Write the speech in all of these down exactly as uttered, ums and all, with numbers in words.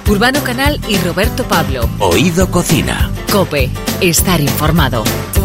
Urbano Canal y Roberto Pablo. Oído Cocina. COPE. Estar informado.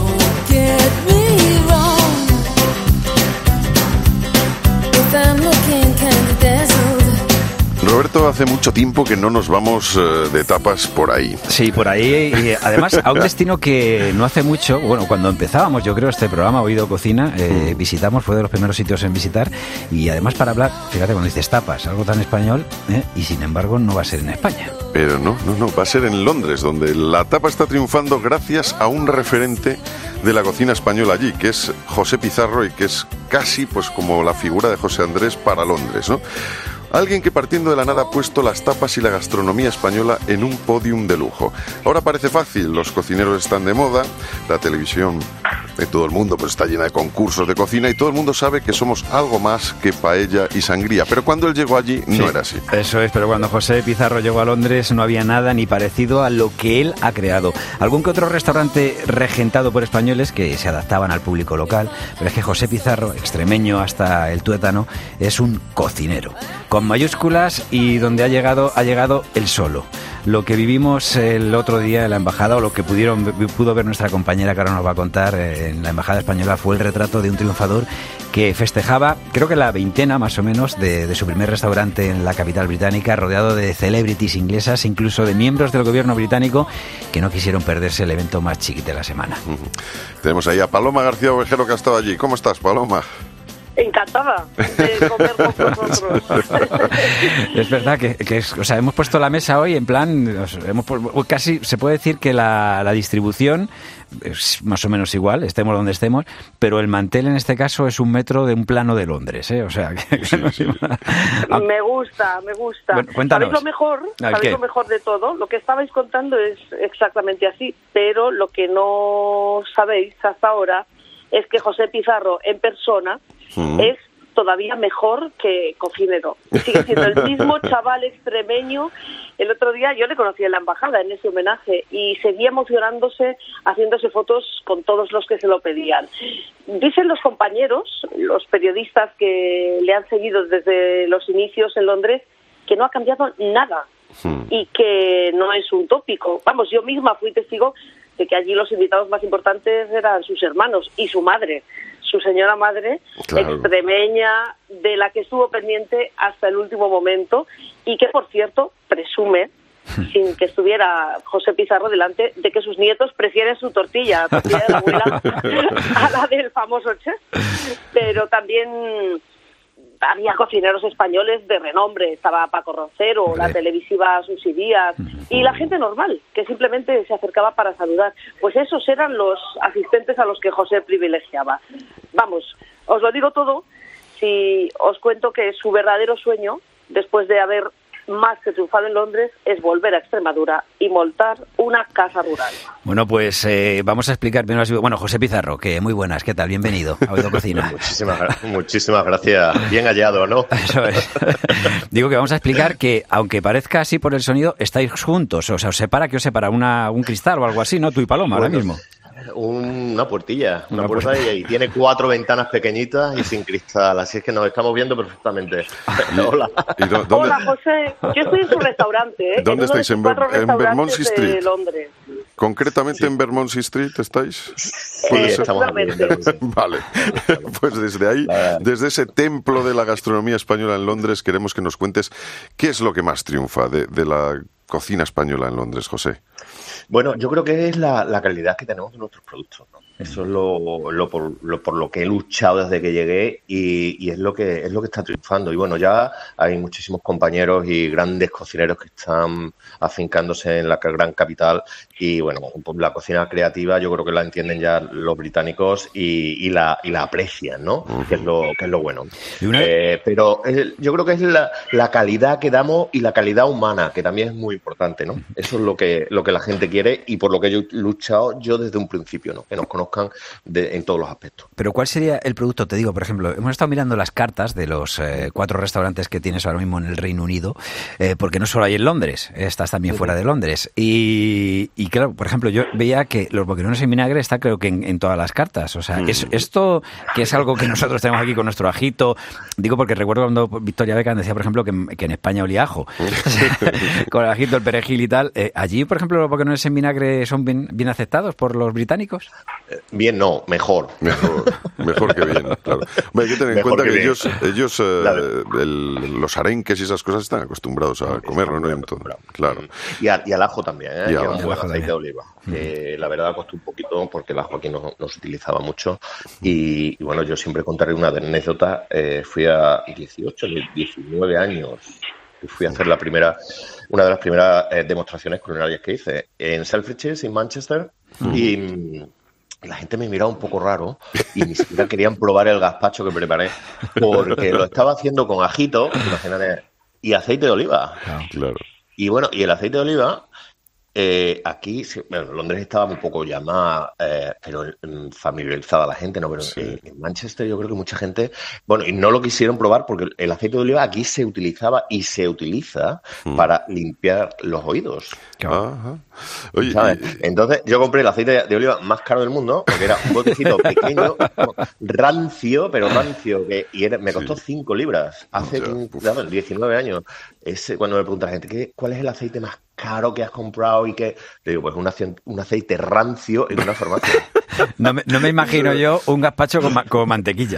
Roberto, hace mucho tiempo que no nos vamos uh, de tapas por ahí. Sí, por ahí. Y además, a un destino que no hace mucho, bueno, cuando empezábamos, yo creo, este programa, Oído Cocina, eh, mm. visitamos, fue de los primeros sitios en visitar. Y además para hablar, fíjate, cuando dices tapas, algo tan español, eh, y sin embargo no va a ser en España. Pero no, no, no, va a ser en Londres, donde la tapa está triunfando gracias a un referente de la cocina española allí, que es José Pizarro, y que es casi pues como la figura de José Andrés para Londres, ¿no? Alguien que partiendo de la nada ha puesto las tapas y la gastronomía española en un podium de lujo. Ahora parece fácil, los cocineros están de moda, la televisión de todo el mundo pues está llena de concursos de cocina y todo el mundo sabe que somos algo más que paella y sangría. Pero cuando él llegó allí no sí, era así. Eso es, pero cuando José Pizarro llegó a Londres no había nada ni parecido a lo que él ha creado. Algún que otro restaurante regentado por españoles que se adaptaban al público local, pero es que José Pizarro, extremeño hasta el tuétano, es un cocinero. Con mayúsculas y donde ha llegado, ha llegado él solo. Lo que vivimos el otro día en la embajada, o lo que pudieron pudo ver nuestra compañera que ahora nos va a contar en la embajada española, fue el retrato de un triunfador que festejaba, creo que la veintena más o menos, de, de su primer restaurante en la capital británica, rodeado de celebrities inglesas, incluso de miembros del gobierno británico que no quisieron perderse el evento más chiquito de la semana. Uh-huh. Tenemos ahí a Paloma García Ovejero, que ha estado allí. ¿Cómo estás, Paloma? Encantada de comer con vosotros. Es verdad que, que es, o sea, hemos puesto la mesa hoy en plan, hemos casi se puede decir que la, la distribución es más o menos igual, estemos donde estemos, pero el mantel en este caso es un metro de un plano de Londres, ¿eh? O sea, que, que no sí. Me gusta, me gusta. Bueno, cuéntanos. ¿Sabéis lo mejor? ¿Sabéis ¿Qué? Lo mejor de todo? Lo que estabais contando es exactamente así, pero lo que no sabéis hasta ahora es que José Pizarro en persona uh-huh. es todavía mejor que cocinero. Sigue siendo el mismo chaval extremeño. El otro día yo le conocí en la embajada en ese homenaje y seguía emocionándose, haciéndose fotos con todos los que se lo pedían. Dicen los compañeros, los periodistas que le han seguido desde los inicios en Londres, que no ha cambiado nada uh-huh. y que no es un tópico. Vamos, yo misma fui testigo de que allí los invitados más importantes eran sus hermanos y su madre, su señora madre, claro. extremeña, de la que estuvo pendiente hasta el último momento y que, por cierto, presume, sin que estuviera José Pizarro delante, de que sus nietos prefieren su tortilla, la tortilla de la abuela, a la del famoso chef. Pero también había cocineros españoles de renombre, estaba Paco Roncero, la televisiva Susi Díaz y la gente normal, que simplemente se acercaba para saludar. Pues esos eran los asistentes a los que José privilegiaba. Vamos, os lo digo todo si os cuento que su verdadero sueño, después de haber más que triunfado en Londres, es volver a Extremadura y montar una casa rural. Bueno, pues eh, vamos a explicar bien. Bueno, José Pizarro, que muy buenas, ¿qué tal? Bienvenido a Oído Cocina. Muchísimas, muchísimas gracias. Bien hallado, ¿no? Eso es. Digo que vamos a explicar que, aunque parezca así por el sonido, estáis juntos. O sea, ¿os separa? ¿Qué os separa? Una, ¿Un cristal o algo así, no? Tú y Paloma, bueno, ahora mismo. Una puertilla, una, una puerta, puerta y, y tiene cuatro ventanas pequeñitas y sin cristal, así es que nos estamos viendo perfectamente. Hola. Hola, José. Yo estoy en su restaurante, ¿eh? ¿Dónde en estáis? En, Ber en Bermondsey Street. De Londres. Concretamente sí. en Bermondsey Street estáis. Sí, exactamente. Vale. Pues desde ahí, desde ese templo de la gastronomía española en Londres, queremos que nos cuentes qué es lo que más triunfa de, de la cocina española en Londres, José. Bueno, yo creo que es la, la calidad que tenemos de nuestros productos, ¿no? Eso es lo, lo, por, lo por lo que he luchado desde que llegué y, y es lo que es lo que está triunfando. Y bueno, ya hay muchísimos compañeros y grandes cocineros que están afincándose en la gran capital y bueno, pues la cocina creativa yo creo que la entienden ya los británicos y, y la y la aprecian, ¿no? Uh-huh. Que es lo que es lo bueno. Una... Eh, pero eh, yo creo que es la, la calidad que damos y la calidad humana, que también es muy importante, ¿no? Eso es lo que lo que la gente quiere y por lo que yo he luchado yo desde un principio, ¿no? Que nos conozcan conozcan de, en todos los aspectos. Pero ¿cuál sería el producto? Te digo, por ejemplo, hemos estado mirando las cartas de los eh, cuatro restaurantes que tienes ahora mismo en el Reino Unido, eh, porque no solo hay en Londres, estás también fuera de Londres. Y, y claro, por ejemplo, yo veía que los boquerones en vinagre está creo que en, en todas las cartas. O sea, mm. es, esto que es algo que nosotros tenemos aquí con nuestro ajito, digo porque recuerdo cuando Victoria Beckham decía, por ejemplo, que, que en España olía ajo, con el ajito, el perejil y tal. Eh, allí, por ejemplo, los boquerones en vinagre son bien, bien aceptados por los británicos. Bien, no, mejor. Mejor, mejor que bien, claro. Bueno, hay que tener en Mejor cuenta que, que ellos, ellos eh, el, los arenques y esas cosas están acostumbrados a comerlo, ¿no? Entonces, claro. Y, a, y al ajo también, ¿eh? Y al ajo. aceite también. de oliva. Que la verdad costó un poquito porque el ajo aquí no, no se utilizaba mucho. Y, y bueno, yo siempre contaré una anécdota. Eh, fui a dieciocho, diecinueve años y fui a hacer la primera, una de las primeras eh, demostraciones culinarias que hice en Selfridges, en Manchester. Mm. Y la gente me miraba un poco raro y ni siquiera querían probar el gazpacho que preparé porque lo estaba haciendo con ajito, imagínate, y aceite de oliva. Claro. Y bueno, y el aceite de oliva, eh, aquí, bueno, Londres estaba un poco ya más, eh, pero familiarizada la gente, ¿no? Pero sí. en, en Manchester yo creo que mucha gente, bueno, y no lo quisieron probar porque el aceite de oliva aquí se utilizaba y se utiliza mm. para limpiar los oídos. Ajá. Oye, ¿sabes? y... Entonces yo compré el aceite de oliva más caro del mundo porque era un botecito pequeño, rancio, pero rancio, que y era, me costó cinco sí. libras hace claro, diecinueve años. Ese, cuando me pregunta la gente, ¿qué, ¿cuál es el aceite más caro que has comprado? Y que le digo, pues un aceite, un aceite rancio en una farmacia. No me, no me imagino yo un gazpacho con, ma, con mantequilla.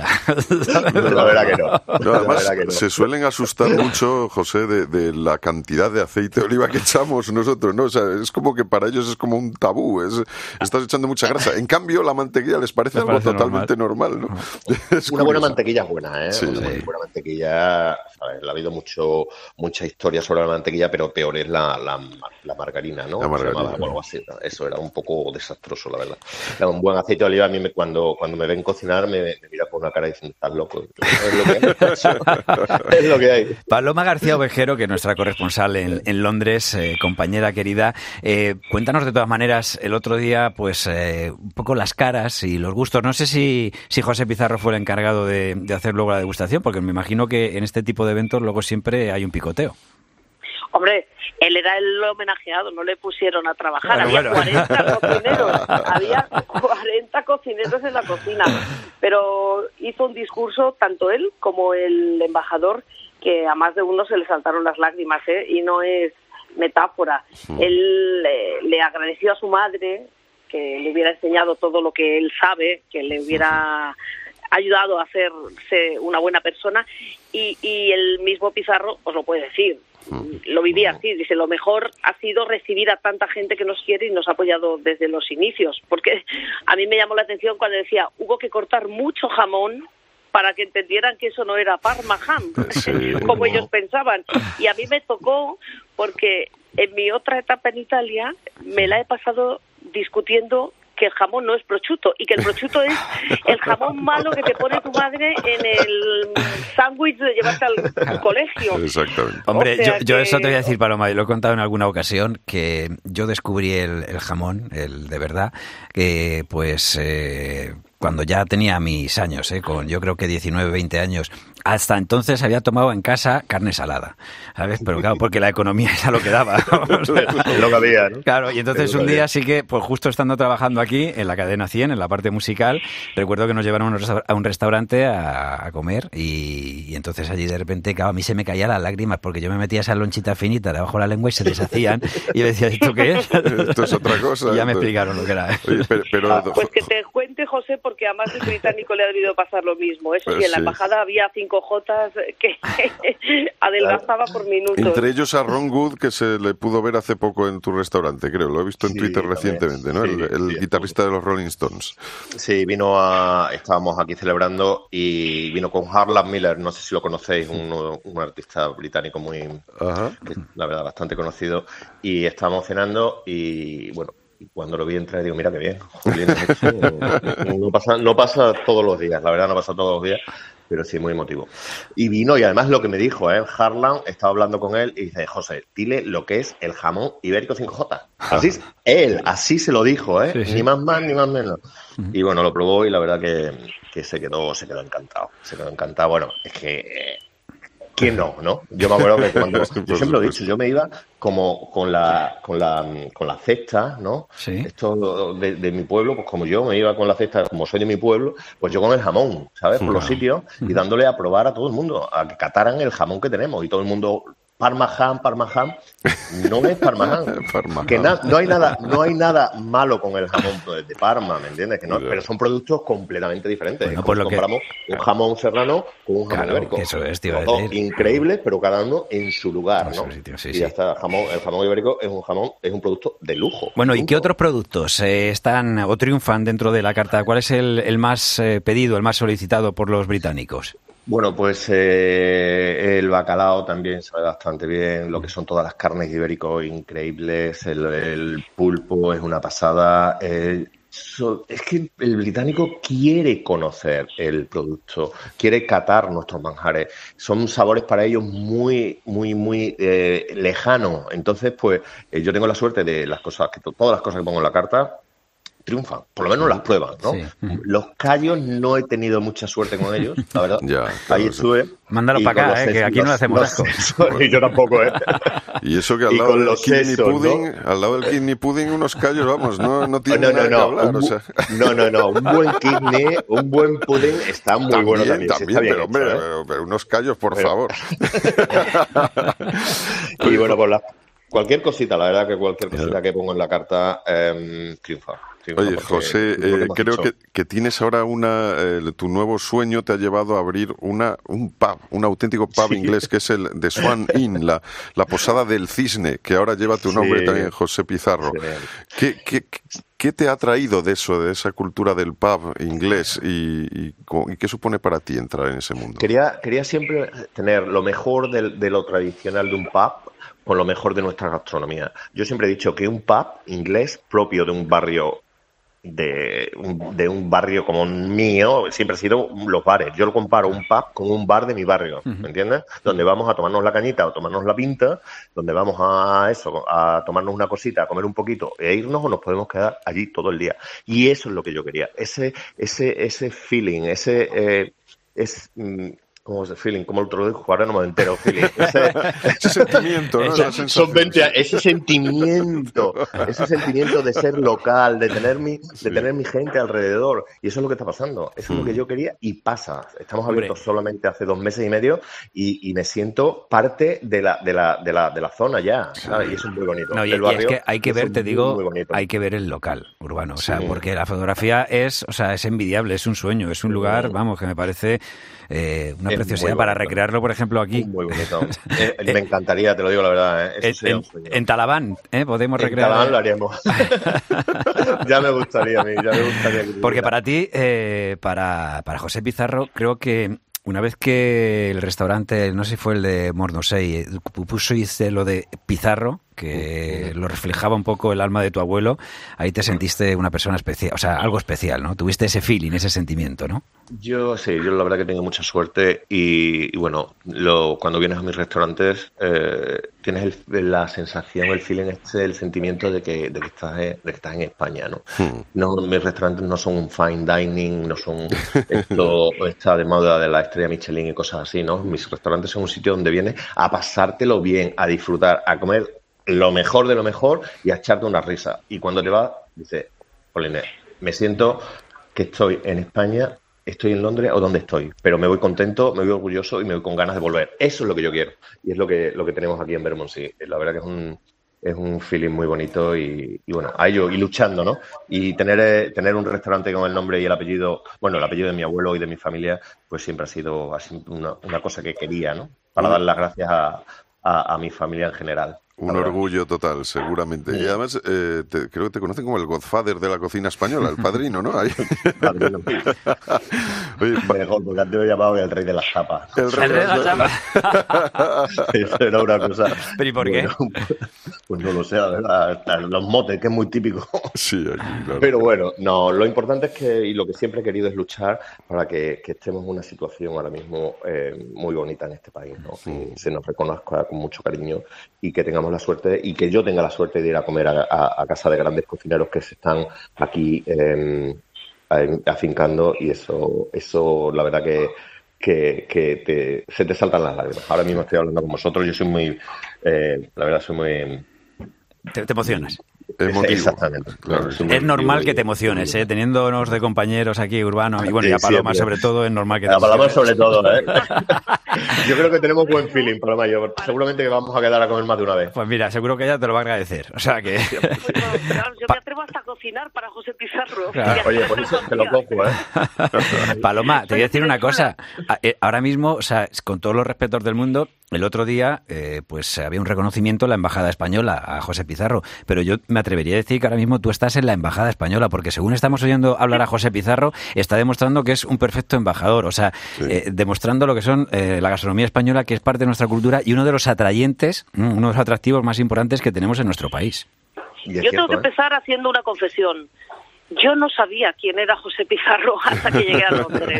La verdad que no. no además, que no. Se suelen asustar mucho, José, de, de la cantidad de aceite de oliva que echamos nosotros, ¿no? O sea, es como que para ellos es como un tabú, es, estás echando mucha grasa. En cambio, la mantequilla les parece les algo parece totalmente normal, normal ¿no? Es una buena mantequilla es buena, ¿eh? Sí, una sí. buena mantequilla, ¿sabes? Ha habido mucho, mucha historia sobre la mantequilla, pero peor es la, la, la margarina, ¿no? La margarina. Llamaba, o algo así, ¿no? Eso era un poco desastroso, la verdad. Un buen aceite de oliva, a mí me, cuando, cuando me ven cocinar me, me mira con una cara diciendo, estás loco. Es lo que hay. Es lo que hay. Paloma García Ovejero, que es nuestra corresponsal en, en Londres, eh, compañera querida, eh, cuéntanos de todas maneras el otro día, pues eh, un poco las caras y los gustos. No sé si, si José Pizarro fue el encargado de, de hacer luego la degustación, porque me imagino que en este tipo de eventos luego siempre hay un picoteo. Hombre, él era el homenajeado, no le pusieron a trabajar. Bueno, había bueno. cuarenta cocineros, había cuarenta cocineros en la cocina, pero hizo un discurso, tanto él como el embajador, que a más de uno se le saltaron las lágrimas, ¿eh? Y no es metáfora. Sí. Él eh, le agradeció a su madre que le hubiera enseñado todo lo que él sabe, que le hubiera ayudado a hacerse una buena persona, y, y el mismo Pizarro os lo puede decir. Lo vivía así, dice, lo mejor ha sido recibir a tanta gente que nos quiere y nos ha apoyado desde los inicios, porque a mí me llamó la atención cuando decía, hubo que cortar mucho jamón para que entendieran que eso no era Parma Ham, sí, como no. ellos pensaban. Y a mí me tocó porque en mi otra etapa en Italia me la he pasado discutiendo que el jamón no es prosciutto y que el prosciutto es el jamón malo que te pone tu madre en el sándwich de llevarte al colegio. Exactamente. Hombre, o sea yo, yo que... eso te voy a decir, Paloma, y lo he contado en alguna ocasión, que yo descubrí el, el jamón, el de verdad, que pues... Eh, cuando ya tenía mis años, ¿eh? Con yo creo que diecinueve, veinte años. Hasta entonces había tomado en casa carne salada, ¿sabes? Pero claro, porque la economía era lo que daba. O sea, lo que había, ¿no? Claro, y entonces un día sí que, pues justo estando trabajando aquí, en la cadena cien, en la parte musical, recuerdo que nos llevaron a un restaurante a, a comer y, y entonces allí de repente, claro, a mí se me caían las lágrimas porque yo me metía esa lonchita finita debajo de la lengua y se deshacían y yo decía, ¿esto qué es? Esto es otra cosa. Y ya me entonces... explicaron lo que era. Oye, pero, pero... Ah, pues que te cuente, José, porque a más de británico le ha debido pasar lo mismo. Eso sí, en la embajada había cinco jotas que adelgazaba por minutos. Entre ellos a Ron Wood, que se le pudo ver hace poco en tu restaurante, creo. Lo he visto en sí, Twitter recientemente, ¿no? Sí, el el sí, guitarrista de los Rolling Stones. Sí, vino a... Estábamos aquí celebrando y vino con Harlan Miller, no sé si lo conocéis, un, un artista británico muy... Ajá. Que, la verdad, bastante conocido. Y estábamos cenando y, bueno, y cuando lo vi entrar, digo, mira qué bien, Julián, no, no, pasa, no pasa todos los días, la verdad no pasa todos los días, pero sí, muy emotivo. Y vino, y además lo que me dijo, ¿eh? Harlan, estaba hablando con él y dice, José, dile lo que es el jamón ibérico cinco jota. Así es, él, así se lo dijo, ¿eh? Sí, sí. Ni más más, ni más menos. Uh-huh. Y bueno, lo probó y la verdad que, que se quedó se quedó encantado. Se quedó encantado. Bueno, es que... Eh, ¿quién no, no? Yo me acuerdo que cuando... Yo siempre lo he dicho, yo me iba como con la con la, con la cesta, ¿no? Sí. Esto de, de mi pueblo, pues como yo me iba con la cesta, como soy de mi pueblo, pues yo con el jamón, ¿sabes? Por los sitios y dándole a probar a todo el mundo, a que cataran el jamón que tenemos y todo el mundo... Parma-ham, Parma-ham, no es Parma-ham. Que na, no hay nada, no hay nada malo con el jamón de Parma, ¿me entiendes? Que no, pero son productos completamente diferentes. Bueno, por lo comparamos que... un jamón serrano con un jamón claro, ibérico. Eso es, tío. Dos increíbles, pero cada uno en su lugar, ¿no? Sitio, sí, y sí. ya está, jamón, el jamón ibérico es un jamón, es un producto de lujo. Bueno, ¿y qué otros productos eh, están o triunfan dentro de la carta? ¿Cuál es el, el más eh, pedido, el más solicitado por los británicos? Bueno, pues eh, el bacalao también sabe bastante bien, lo que son todas las carnes ibéricos increíbles, el, el pulpo es una pasada. El, so, es que el británico quiere conocer el producto, quiere catar nuestros manjares. Son sabores para ellos muy, muy, muy eh, lejanos. Entonces, pues eh, yo tengo la suerte de las cosas, que todas las cosas que pongo en la carta triunfan, por lo menos las pruebas, ¿no? Sí. Los callos no he tenido mucha suerte con ellos, la verdad. Ya, claro, ahí estuve. Mándalo para acá, eh, que aquí no hacemos asco. Y yo tampoco, ¿eh? Y eso que al y lado del kidney sesos, pudding, ¿no? al lado del kidney pudding, unos callos, vamos, no, no tiene no, no, nada no, que hablar, un, o sea. No, no, no, un buen kidney, un buen pudding está muy también, bueno también. También, sí, está bien pero, hombre, hecho, ¿eh? pero, pero unos callos, por pero... favor. Y bueno, por la... cualquier cosita, la verdad que cualquier cosita que pongo en la carta eh, triunfa. Oye, José, eh, creo que, que tienes ahora una... Eh, tu nuevo sueño te ha llevado a abrir una un pub, un auténtico pub sí. inglés, que es el The Swan Inn, la, la Posada del Cisne, que ahora lleva tu nombre sí. también, José Pizarro. Sí. ¿Qué, qué, ¿Qué te ha traído de eso, de esa cultura del pub inglés y, y, y qué supone para ti entrar en ese mundo? Quería, quería siempre tener lo mejor de, de lo tradicional de un pub con lo mejor de nuestra gastronomía. Yo siempre he dicho que un pub inglés propio de un barrio de un, de un barrio como mío siempre ha sido los bares. Yo lo comparo un pub con un bar de mi barrio, ¿me entiendes? Donde vamos a tomarnos la cañita o tomarnos la pinta, donde vamos a eso, a tomarnos una cosita, a comer un poquito e irnos, o nos podemos quedar allí todo el día. Y eso es lo que yo quería, ese ese ese feeling, ese eh, es mm, ¿cómo es el feeling? ¿Cómo lo digo? Ahora no me entero. Feeling. Ese, ese sentimiento, ¿no? Ese, son veinte, ese sentimiento, ese sentimiento de ser local, de tener mi, de sí. tener mi gente alrededor. Y eso es lo que está pasando. Eso mm. es lo que yo quería y pasa. Estamos abiertos Hombre. solamente hace dos meses y medio y, y me siento parte de la, de la, de la, de la zona ya, ¿sabes? Y eso es muy bonito. No, y, el barrio, y es que hay que ver, te digo, hay que ver el local urbano. O sea, sí. porque la fotografía es, o sea, es envidiable, es un sueño, es un lugar, vamos, que me parece eh, una es preciosidad para recrearlo, por ejemplo, aquí. Muy bonito. eh, me encantaría, te lo digo la verdad. ¿eh? Eso en, en, en Talabán, ¿eh? Podemos recrear. En Talabán lo haríamos. ya me gustaría a mí, ya me gustaría. Que Porque para ti, eh, para, para José Pizarro, creo que una vez que el restaurante, no sé si fue el de Mornosei, puso hice lo de Pizarro, que lo reflejaba un poco el alma de tu abuelo, ahí te sentiste una persona especial, o sea, algo especial, ¿no? Tuviste ese feeling, ese sentimiento, ¿no? Yo sí, yo la verdad que tengo mucha suerte y, y bueno, lo, cuando vienes a mis restaurantes eh, tienes el, la sensación, el feeling, este, el sentimiento de que, de que estás, de que estás en España, ¿no? Hmm. No, mis restaurantes no son un fine dining, no son esto, esta de moda de la estrella Michelin y cosas así, ¿no? Mis restaurantes son un sitio donde vienes a pasártelo bien, a disfrutar, a comer lo mejor de lo mejor y a echarte una risa. Y cuando te vas, dices, Polines, me siento que estoy en España, estoy en Londres o donde estoy, pero me voy contento, me voy orgulloso y me voy con ganas de volver. Eso es lo que yo quiero y es lo que lo que tenemos aquí en Bermondsey. La verdad que es un es un feeling muy bonito y, y bueno, a ello, y luchando, ¿no? Y tener tener un restaurante con el nombre y el apellido, bueno, el apellido de mi abuelo y de mi familia, pues siempre ha sido así una, una cosa que quería, ¿no? Para dar las gracias a, a, a mi familia en general. Un orgullo total, seguramente. Y además, eh, te, creo que te conocen como el Godfather de la cocina española, el padrino, ¿no? Ahí. Padrino. Oye, mejor, porque antes me llamaba el rey de las tapas. El rey, el rey de las tapas. Eso era una cosa. ¿Pero y por qué? Bueno, Pues no lo sé, la verdad, los motes, que es muy típico. Sí, aquí, claro. Pero bueno, no, lo importante es que, y lo que siempre he querido es luchar para que, que estemos en una situación ahora mismo eh, muy bonita en este país, ¿no? Que se nos reconozca con mucho cariño y que tengamos la suerte, y que yo tenga la suerte de ir a comer a, a, a casa de grandes cocineros que se están aquí eh, afincando, y eso, eso la verdad que que, que te, se te saltan las lágrimas. Ahora mismo estoy hablando con vosotros, yo soy muy, eh, la verdad soy muy... Te, te emocionas. Emotivo. Exactamente. Claro, es es normal que te emociones, ¿eh? Teniéndonos de compañeros aquí, Urbano, y bueno, y a Paloma sí, sobre todo, es normal que te a Paloma sobre todo, ¿eh? Siempre. Yo creo que tenemos buen feeling, Paloma y yo. Seguramente que vamos a quedar a comer más de una vez. Pues mira, seguro que ella te lo va a agradecer. O sea que... Bueno, claro, yo me atrevo hasta a cocinar para José Pizarro. Claro. Oye, por eso te lo cojo, ¿eh? Paloma, te voy a decir una cosa. Ahora mismo, o sea, con todos los respetos del mundo, el otro día, eh, pues había un reconocimiento en la Embajada Española a José Pizarro, pero yo me atrevería a decir que ahora mismo tú estás en la Embajada Española, porque según estamos oyendo hablar a José Pizarro, está demostrando que es un perfecto embajador, o sea, sí. eh, demostrando lo que son eh, la gastronomía española, que es parte de nuestra cultura y uno de los atrayentes, uno de los atractivos más importantes que tenemos en nuestro país. Yo cierto, tengo que ¿eh? empezar haciendo una confesión. Yo no sabía quién era José Pizarro hasta que llegué a Londres.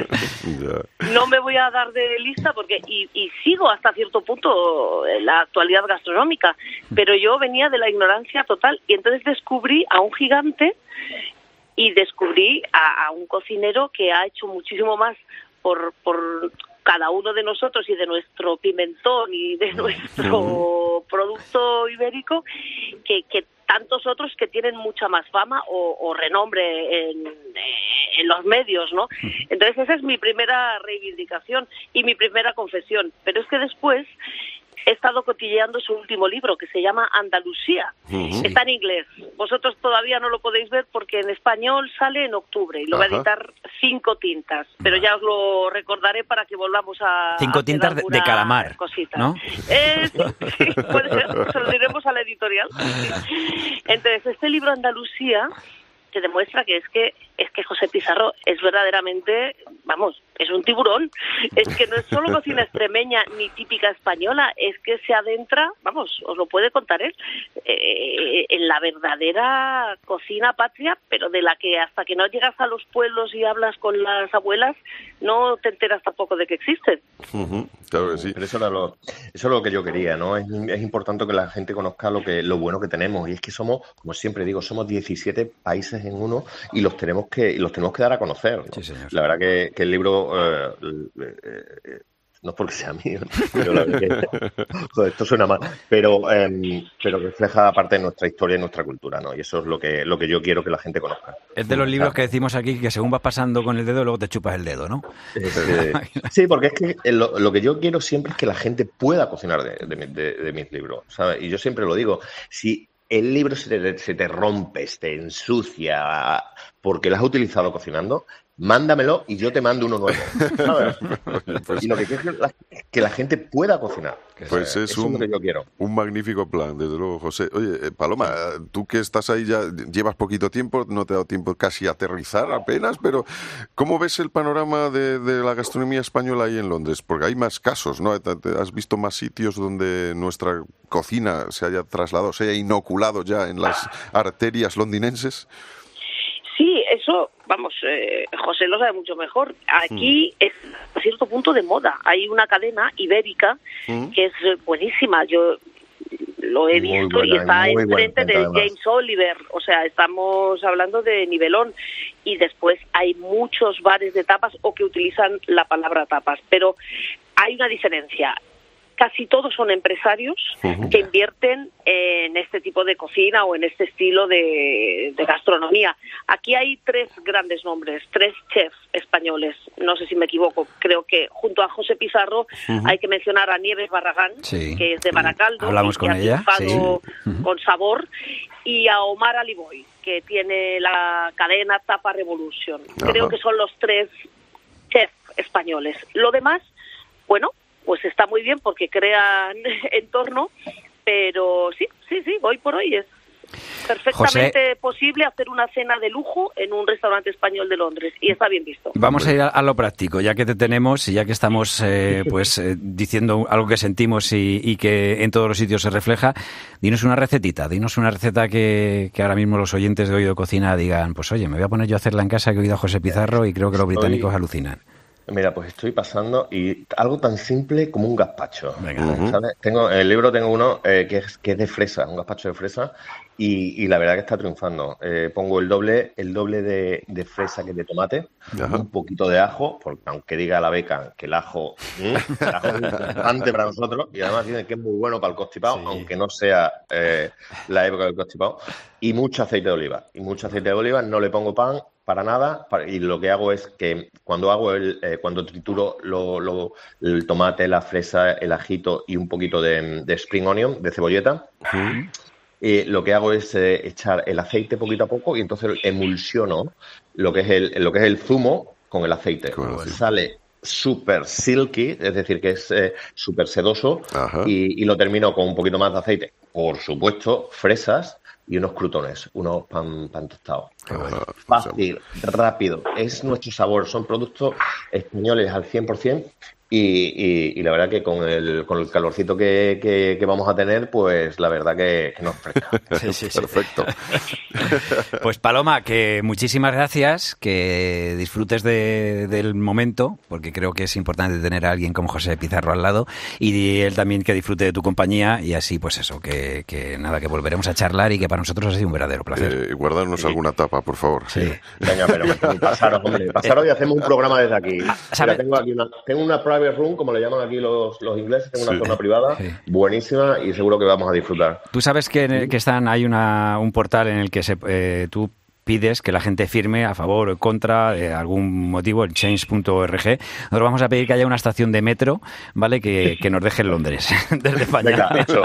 No me voy a dar de lista porque y, y sigo hasta cierto punto la actualidad gastronómica, pero yo venía de la ignorancia total y entonces descubrí a un gigante y descubrí a, a un cocinero que ha hecho muchísimo más por, por cada uno de nosotros y de nuestro pimentón y de nuestro producto ibérico que, que tantos otros que tienen mucha más fama o, o renombre en, en los medios, ¿no? Entonces esa es mi primera reivindicación y mi primera confesión. Pero es que después he estado cotilleando su último libro, que se llama Andalucía. Uh-huh. Está en inglés. Vosotros todavía no lo podéis ver porque en español sale en octubre y lo Ajá. va a editar Cinco Tintas. Pero ya os lo recordaré para que volvamos a... Cinco Tintas de, de calamar, cosita. ¿no? Eh, sí, sí, puede ser. Se lo diremos a la editorial. Entonces, este libro Andalucía te demuestra que es que es que José Pizarro es verdaderamente, vamos, es un tiburón. Es que no es solo cocina extremeña ni típica española, es que se adentra, vamos, os lo puede contar él, eh, en la verdadera cocina patria, pero de la que hasta que no llegas a los pueblos y hablas con las abuelas, no te enteras tampoco de que existen. Uh-huh, claro que sí. Pero eso era lo, eso es lo que yo quería, ¿no? Es, es importante que la gente conozca lo que lo bueno que tenemos, y es que somos, como siempre digo, somos diecisiete países en uno y los tenemos que y los tenemos que dar a conocer, ¿no? Sí, señor. La verdad que, que el libro eh, eh, eh, no es porque sea mío, pero la verdad que joder, esto suena mal, pero eh, pero refleja parte de nuestra historia y nuestra cultura, ¿no? Y eso es lo que lo que yo quiero que la gente conozca. Es de los libros que decimos aquí que según vas pasando con el dedo luego te chupas el dedo, ¿no? Eh, sí, porque es que lo, lo que yo quiero siempre es que la gente pueda cocinar de, de, de, de mis libros, ¿sabes? Y yo siempre lo digo, si el libro se te, se te rompe, se te ensucia porque lo has utilizado cocinando, mándamelo y yo te mando uno nuevo, ¿sabes? Pues, y lo que quiero es que la gente pueda cocinar. Pues es, es un, lo que yo quiero. un magnífico plan, desde luego, José. Oye, Paloma, tú que estás ahí ya, llevas poquito tiempo, no te ha dado tiempo casi a aterrizar apenas, pero ¿cómo ves el panorama de, de la gastronomía española ahí en Londres? Porque hay más casos, ¿no? ¿Has visto más sitios donde nuestra cocina se haya trasladado, se haya inoculado ya en las arterias londinenses? Sí, eso, vamos, eh, José lo sabe mucho mejor. Aquí mm. es a cierto punto de moda. Hay una cadena ibérica mm. que es buenísima. Yo lo he muy visto buena, y está enfrente de James Oliver. O sea, estamos hablando de nivelón. Y después hay muchos bares de tapas o que utilizan la palabra tapas. Pero hay una diferencia. Casi todos son empresarios uh-huh. que invierten en este tipo de cocina o en este estilo de, de gastronomía. Aquí hay tres grandes nombres, tres chefs españoles, no sé si me equivoco. Creo que junto a José Pizarro uh-huh. hay que mencionar a Nieves Barragán, sí. que es de Baracaldo, hablamos y con que ella, ha sí. uh-huh. con sabor, y a Omar Aliboy, que tiene la cadena Tapa Revolution. Uh-huh. Creo que son los tres chefs españoles. Lo demás, bueno, pues está muy bien porque crean entorno, pero sí, sí, sí, hoy por hoy es, Perfectamente José, posible hacer una cena de lujo en un restaurante español de Londres, y está bien visto. vamos a ir a, a lo práctico, ya que te tenemos y ya que estamos eh, pues eh, diciendo algo que sentimos y, y que en todos los sitios se refleja. Dinos una recetita, dinos una receta que, que ahora mismo los oyentes de Oído Cocina digan, pues oye, me voy a poner yo a hacerla en casa, que he oído a José Pizarro y creo que los británicos alucinan. Mira, pues estoy pasando y algo tan simple como un gazpacho. Venga. Uh-huh. ¿Sabes? Tengo, en el libro tengo uno eh, que, es, que es de fresa, un gazpacho de fresa, y, y la verdad que está triunfando. Eh, pongo el doble, el doble de, de fresa que de tomate, Ajá. un poquito de ajo, porque aunque diga la beca que el ajo, ¿eh? el ajo es importante para nosotros, y además dicen que es muy bueno para el constipado, sí. aunque no sea eh, la época del constipado, y mucho aceite de oliva. Y mucho aceite de oliva, no le pongo pan para nada, y lo que hago es que cuando hago el, eh, cuando trituro lo, lo, el tomate, la fresa, el ajito y un poquito de, de spring onion, de cebolleta, uh-huh. eh, lo que hago es eh, echar el aceite poquito a poco y entonces emulsiono lo que es el, lo que es el zumo con el aceite. Bueno. Sale súper silky, es decir, que es eh, súper sedoso, y, y lo termino con un poquito más de aceite. Por supuesto, fresas y unos crutones, unos pan, pan tostados. Bueno. Fácil, rápido, es nuestro sabor, son productos españoles al cien por ciento y, y, y la verdad que con el, con el calorcito que, que, que vamos a tener, pues la verdad que, que nos fresca. Sí, sí, sí. Perfecto. Pues Paloma, que muchísimas gracias, que disfrutes de, del momento, porque creo que es importante tener a alguien como José Pizarro al lado, y él también que disfrute de tu compañía, y así pues eso, que, que nada, que volveremos a charlar y que para nosotros ha sido un verdadero placer. Eh, guardarnos sí. alguna tapa, por favor. Sí. Venga, pero pasaros, hombre, pasaros y hacemos un programa desde aquí. Mira, tengo aquí una, tengo una private room, como le llaman aquí los, los ingleses, tengo una sí. zona privada sí. buenísima y seguro que vamos a disfrutar. Tú sabes que, que están, hay una, un portal en el que se, eh, tú pides que la gente firme a favor o en contra de algún motivo, el change punto org. Nosotros vamos a pedir que haya una estación de metro, ¿vale? Que, que nos deje en Londres, desde España. Venga, eso.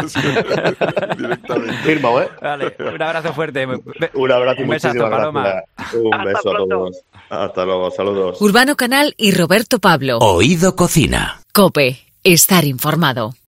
Firmo, ¿eh? Vale, un abrazo fuerte. Un abrazo y un besazo, Paloma. Un Hasta beso pronto. A todos. Hasta luego, saludos. Urbano Canal y Roberto Pablo. Oído Cocina. COPE, estar informado.